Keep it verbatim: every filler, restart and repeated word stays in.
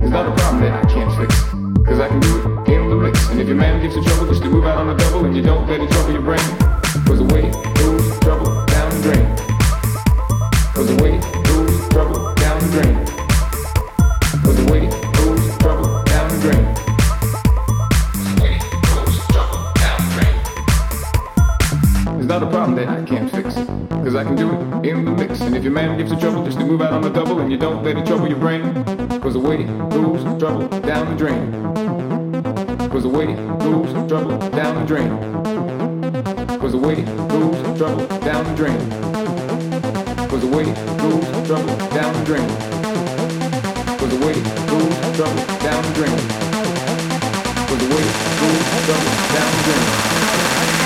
It's not a problem that I can't fix. Cause I can do it in the mix. And if your man gives you trouble, just to move out on the double and you don't let it trouble your brain. Cause the way goes trouble down the drain. Cause the way goes trouble down the drain. Cause the way goes trouble down the drain. The way goes trouble down the drain. It's not a problem that I can't fix. Cause I can do it in the mix. And if your man gives you trouble, just to move out on the double and you don't let it trouble your brain. Cause the way goes trouble down the drain. Cause the way goes trouble down the drain. Cause the way goes trouble down the drain. Cause the way goes trouble down the drain. Cause the way goes trouble down the drain. Cause the way goes trouble down the drain.